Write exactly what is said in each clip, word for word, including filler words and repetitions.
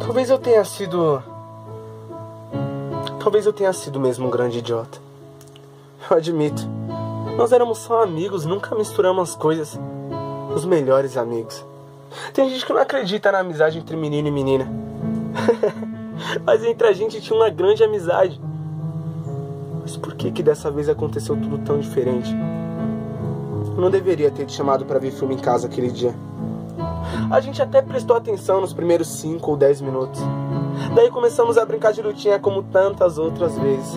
Talvez eu tenha sido... Talvez eu tenha sido mesmo um grande idiota. Eu admito. Nós éramos só amigos, nunca misturamos as coisas. Os melhores amigos. Tem gente que não acredita na amizade entre menino e menina. Mas entre a gente tinha uma grande amizade. Mas por que que dessa vez aconteceu tudo tão diferente? Eu não deveria ter te chamado pra ver filme em casa aquele dia. A gente até prestou atenção nos primeiros cinco ou dez minutos. Daí começamos a brincar de lutinha como tantas outras vezes.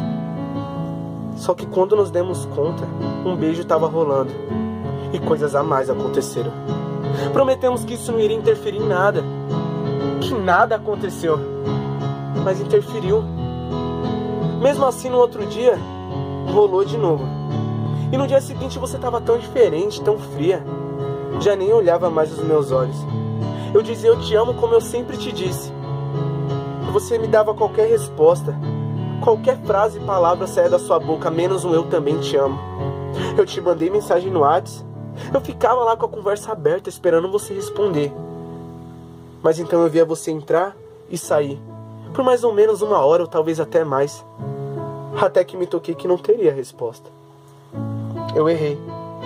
Só que quando nos demos conta, um beijo estava rolando. E coisas a mais aconteceram. Prometemos que isso não iria interferir em nada. Que nada aconteceu. Mas interferiu. Mesmo assim, no outro dia, rolou de novo. E no dia seguinte você estava tão diferente, tão fria. Já nem olhava mais os meus olhos. Eu dizia eu te amo como eu sempre te disse. Você me dava qualquer resposta. Qualquer frase e palavra saia da sua boca, menos um eu também te amo. Eu te mandei mensagem no WhatsApp. Eu ficava lá com a conversa aberta esperando você responder. Mas então eu via você entrar e sair. Por mais ou menos uma hora ou talvez até mais. Até que me toquei que não teria resposta. Eu errei.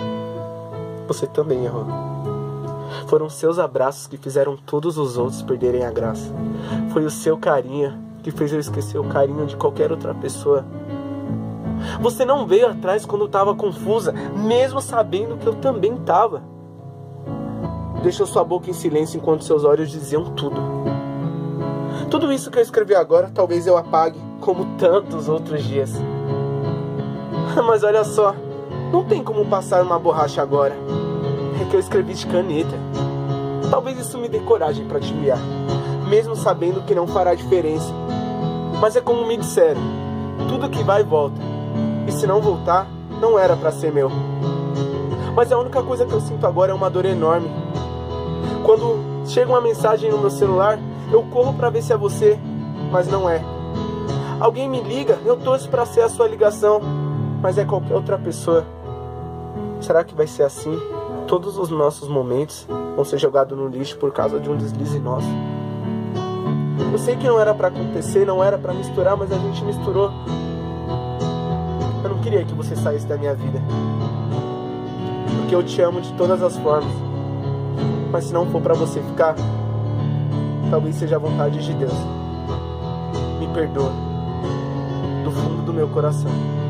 Você também errou. Foram seus abraços que fizeram todos os outros perderem a graça. Foi o seu carinho que fez eu esquecer o carinho de qualquer outra pessoa. Você não veio atrás quando eu estava confusa, mesmo sabendo que eu também estava. Deixou sua boca em silêncio enquanto seus olhos diziam tudo. Tudo isso que eu escrevi agora, talvez eu apague, como tantos outros dias. Mas olha só, não tem como passar uma borracha agora. É que eu escrevi de caneta. Talvez isso me dê coragem para te enviar, mesmo sabendo que não fará diferença. Mas é como me disseram, tudo que vai volta. E se não voltar, não era para ser meu. Mas a única coisa que eu sinto agora é uma dor enorme. Quando chega uma mensagem no meu celular, eu corro para ver se é você, mas não é. Alguém me liga, eu torço para ser a sua ligação, mas é qualquer outra pessoa. Será que vai ser assim? Todos os nossos momentos vão ser jogados no lixo por causa de um deslize nosso. Eu sei que não era pra acontecer, não era pra misturar, mas a gente misturou. Eu não queria que você saísse da minha vida, porque eu te amo de todas as formas. Mas se não for pra você ficar, talvez seja a vontade de Deus. Me perdoa, do fundo do meu coração.